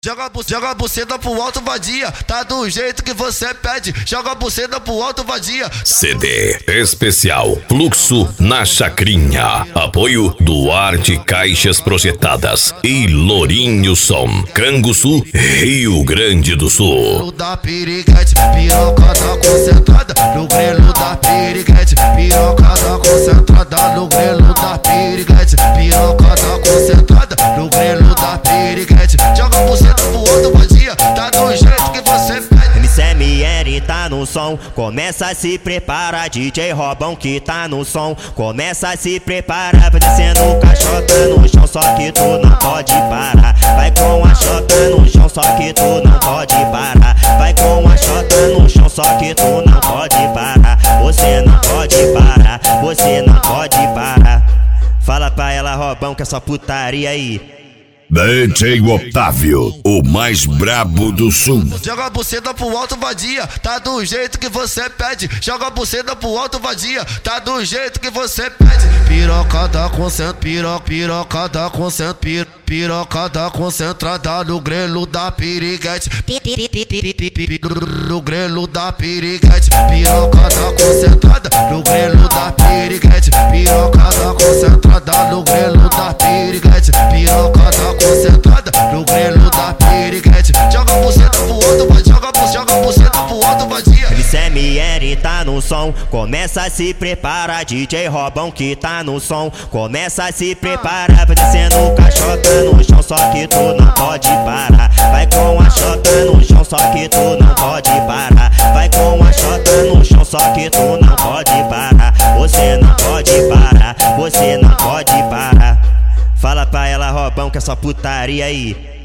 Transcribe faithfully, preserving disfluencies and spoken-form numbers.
Joga a bu- joga a buceta pro alto, vadia, tá do jeito que você pede. Joga a buceta pro alto, vadia. C D especial Fluxo na Chacrinha. Apoio Duarte Caixas Projetadas e Lourinho Som, Canguçu, Rio Grande do Sul. Da piriguete, piroca tá concentrada no grelo da piriguete. Piroca tá concentrada no grelo da piriguete. Piroca tá concentrada no grelo da piriguete. Joga a buceta pro outro, vadia, tá do jeito que você pede. M C M R tá no som, começa a se preparar. D J Robão que tá no som, começa a se preparar. Vai descendo caixota no chão, só que tu não pode parar. Vai com a chota no chão, só que tu não pode parar. Vai com a chota no chão, só que tu não pode parar. Você não pode parar, você não pode parar. Fala pra ela, Robão, que essa putaria aí. D J Otávio, o mais brabo do sul. Joga a buceta pro alto, vadia, tá do jeito que você pede. Joga a buceta pro alto, vadia, tá do jeito que você pede. Piroca da concentrada, piroca, piroca da concentrada, piroca da concentrada no grelo da piriguete. No grelo da piriguete, piroca da concentrada no grelo da piriguete. Piroca da concentrada no grelo da piriguete. Piroca da concentrada no grelo da piriguete. Joga a buceta pro outro, vai, joga a buceta, joga a buceta pro outro, vadia. M C M R tá no som, começa a se preparar. D J Robão que tá no som, começa a se preparar. Vai descendo caixota no chão, só que tu não pode parar. Vai com a chota no chão, só que tu não pode parar. Vai com a chota no chão, só que tu não pode parar. Você não pode parar, você não pode parar. Fala pra ela, Robão, que essa putaria aí.